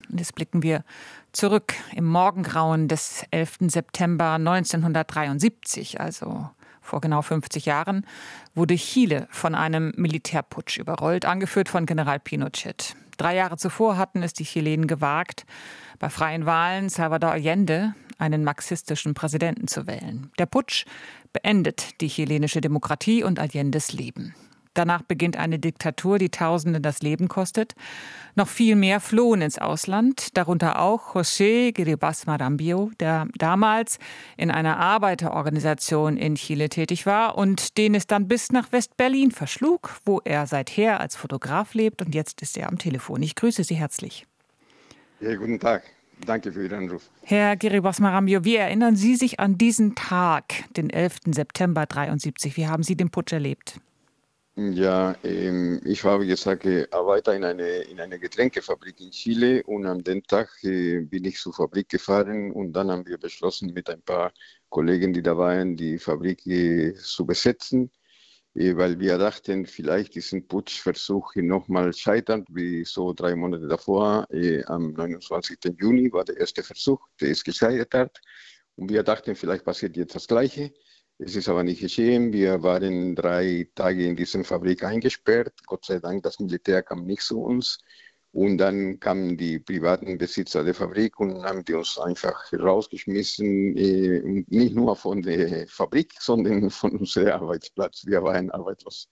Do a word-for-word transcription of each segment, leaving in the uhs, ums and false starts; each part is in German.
Und jetzt blicken wir zurück im Morgengrauen des elften September neunzehnhundertdreiundsiebzig, also vor genau fünfzig Jahren, wurde Chile von einem Militärputsch überrollt, angeführt von General Pinochet. Drei Jahre zuvor hatten es die Chilenen gewagt, bei freien Wahlen Salvador Allende, einen marxistischen Präsidenten, zu wählen. Der Putsch beendet die chilenische Demokratie und Allendes Leben. Danach beginnt eine Diktatur, die Tausende das Leben kostet. Noch viel mehr flohen ins Ausland, darunter auch José Gribas Marambio, der damals in einer Arbeiterorganisation in Chile tätig war und den es dann bis nach West-Berlin verschlug, wo er seither als Fotograf lebt. Und jetzt ist er am Telefon. Ich grüße Sie herzlich. Ja, guten Tag. Danke für Ihren Anruf. Herr Gribas Marambio, wie erinnern Sie sich an diesen Tag, den elften September dreiundsiebzig? Wie haben Sie den Putsch erlebt? Ja, ähm, ich war, wie gesagt, äh, Arbeiter in eine, in einer Getränkefabrik in Chile und an dem Tag äh, bin ich zur Fabrik gefahren und dann haben wir beschlossen, mit ein paar Kollegen, die da waren, die Fabrik äh, zu besetzen, äh, weil wir dachten, vielleicht diesen Putschversuch nochmal scheitert, wie so drei Monate davor. Äh, am neunundzwanzigsten Juni war der erste Versuch, der ist gescheitert und wir dachten, vielleicht passiert jetzt das Gleiche. Es ist aber nicht geschehen. Wir waren drei Tage in dieser Fabrik eingesperrt. Gott sei Dank, das Militär kam nicht zu uns. Und dann kamen die privaten Besitzer der Fabrik und haben die uns einfach rausgeschmissen. Nicht nur von der Fabrik, sondern von unserem Arbeitsplatz. Wir waren arbeitslos.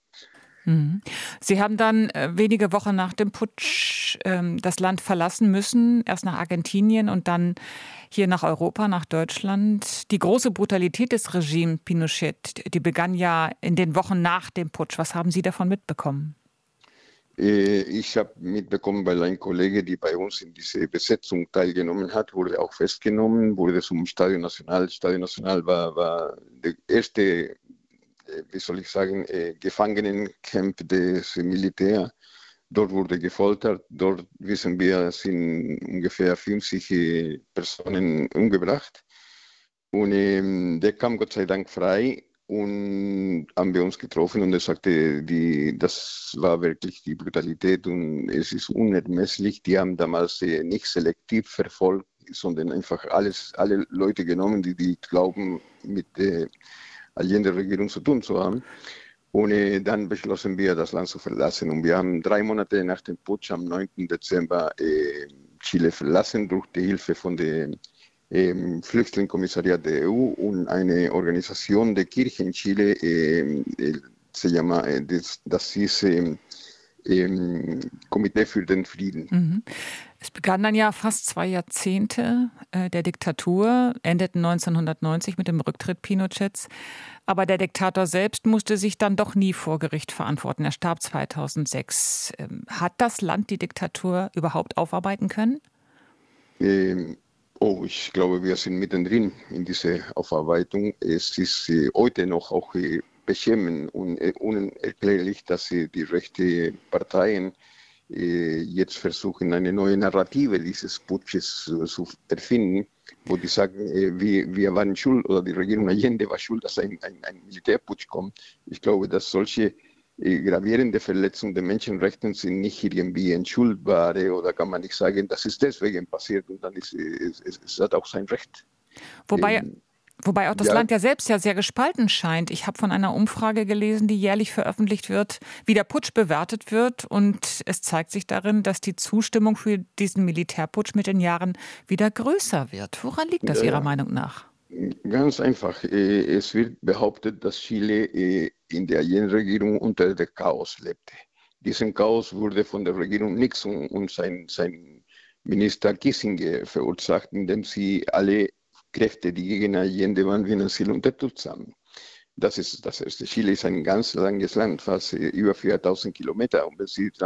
Sie haben dann wenige Wochen nach dem Putsch ähm, das Land verlassen müssen, erst nach Argentinien und dann hier nach Europa, nach Deutschland. Die große Brutalität des Regimes Pinochet, die begann ja in den Wochen nach dem Putsch. Was haben Sie davon mitbekommen? Ich habe mitbekommen, weil ein Kollege, der bei uns in dieser Besetzung teilgenommen hat, wurde auch festgenommen, wurde zum Stadion Nacional. Stadion Nacional war, war der erste, wie soll ich sagen, Gefangenencamp des Militärs. Dort wurde gefoltert. Dort, wissen wir, sind ungefähr fünfzig Personen umgebracht. Und ähm, der kam Gott sei Dank frei und haben wir uns getroffen und er sagte, die, das war wirklich die Brutalität und es ist unermesslich. Die haben damals äh, nicht selektiv verfolgt, sondern einfach alles, alle Leute genommen, die, die glauben, mit der Allende-Regierung zu tun zu haben. Und äh, dann beschlossen wir, das Land zu verlassen. Und wir haben drei Monate nach dem Putsch am neunten Dezember äh, Chile verlassen durch die Hilfe von dem äh, Flüchtlingskommissariat der E U und eine Organisation der Kirche in Chile, äh, äh, se llama, äh, das, das ist äh, äh, Komitee für den Frieden. Mhm. Es begann dann ja fast zwei Jahrzehnte äh, der Diktatur, endeten neunzehnhundertneunzig mit dem Rücktritt Pinochets. Aber der Diktator selbst musste sich dann doch nie vor Gericht verantworten. Er starb zweitausendsechs. Ähm, hat das Land die Diktatur überhaupt aufarbeiten können? Ähm, oh, ich glaube, wir sind mittendrin in dieser Aufarbeitung. Es ist äh, heute noch auch äh, beschämend und äh, unerklärlich, dass äh, die rechten Parteien äh, jetzt versuchen, eine neue Narrative dieses Putsches äh, zu erfinden, wo die sagen, äh, wir, wir waren schuld oder die Regierung Allende war schuld, dass ein, ein, ein Militärputsch kommt. Ich glaube, dass solche äh, gravierende Verletzungen der Menschenrechte sind nicht irgendwie entschuldbare oder kann man nicht sagen, das ist deswegen passiert und dann ist es, es, es hat auch sein Recht. Wobei Ähm, Wobei auch das ja. Land ja selbst ja sehr gespalten scheint. Ich habe von einer Umfrage gelesen, die jährlich veröffentlicht wird, wie der Putsch bewertet wird. Und es zeigt sich darin, dass die Zustimmung für diesen Militärputsch mit den Jahren wieder größer wird. Woran liegt das Ja, Ihrer ja. Meinung nach? Ganz einfach. äh, Es wird behauptet, dass Chile äh, in der Allende-Regierung unter dem Chaos lebte. Diesen Chaos wurde von der Regierung Nixon und sein, sein Minister Kissinger verursacht, indem sie alle Kräfte, die gegen Allende waren, finanziell unterstützt haben. Das ist das erste. Chile ist ein ganz langes Land, fast äh, über viertausend Kilometer. Und wenn Sie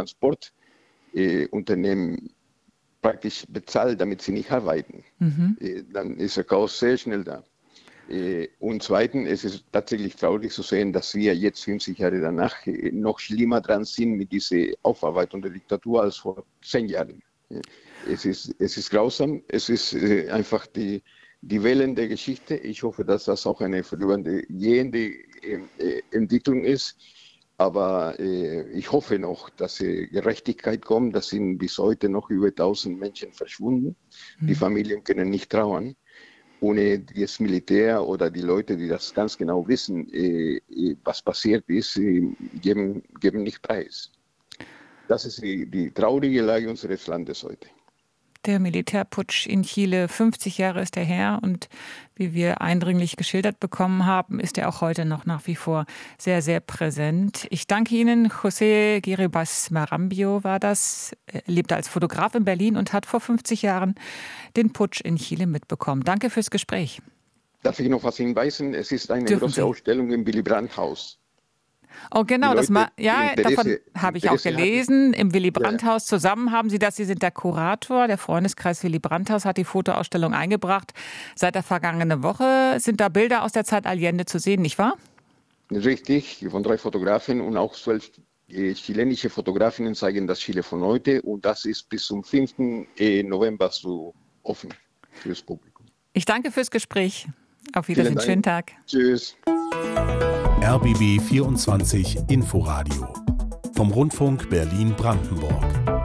Transportunternehmen äh, praktisch bezahlt, damit sie nicht arbeiten, Mhm. äh, dann ist der Chaos sehr schnell da. Äh, und zweitens, es ist tatsächlich traurig zu sehen, dass wir jetzt fünfzig Jahre danach äh, noch schlimmer dran sind mit dieser Aufarbeitung der Diktatur als vor zehn Jahren. Äh, Es ist, es ist grausam, es ist äh, einfach die Die Wellen der Geschichte. Ich hoffe, dass das auch eine vorübergehende äh, Entwicklung ist. Aber äh, ich hoffe noch, dass äh, Gerechtigkeit kommt. Das sind bis heute noch über tausend Menschen verschwunden. Mhm. Die Familien können nicht trauern. Ohne das Militär oder die Leute, die das ganz genau wissen, äh, was passiert ist, äh, geben, geben nicht preis. Das ist die, die traurige Lage unseres Landes heute. Der Militärputsch in Chile, fünfzig Jahre ist er her und wie wir eindringlich geschildert bekommen haben, ist er auch heute noch nach wie vor sehr, sehr präsent. Ich danke Ihnen. José Guiribas Marambio war das. Er lebte als Fotograf in Berlin und hat vor fünfzig Jahren den Putsch in Chile mitbekommen. Danke fürs Gespräch. Darf ich noch was hinweisen? Es ist eine Dürfen große Sie? Ausstellung im Willy Brandt-Haus. Oh, genau, das ma- ja, davon habe ich auch gelesen. Hatten. Im Willy Brandt-Haus zusammen haben Sie das. Sie sind der Kurator. Der Freundeskreis Willy Brandt-Haus hat die Fotoausstellung eingebracht. Seit der vergangenen Woche sind da Bilder aus der Zeit Allende zu sehen, nicht wahr? Richtig, von drei Fotografen und auch zwölf äh, chilenische Fotografinnen zeigen das Chile von heute. Und das ist bis zum fünften November so offen fürs Publikum. Ich danke fürs Gespräch. Auf Wiedersehen. Schönen Tag. Tschüss. R B B vierundzwanzig Inforadio vom Rundfunk Berlin-Brandenburg.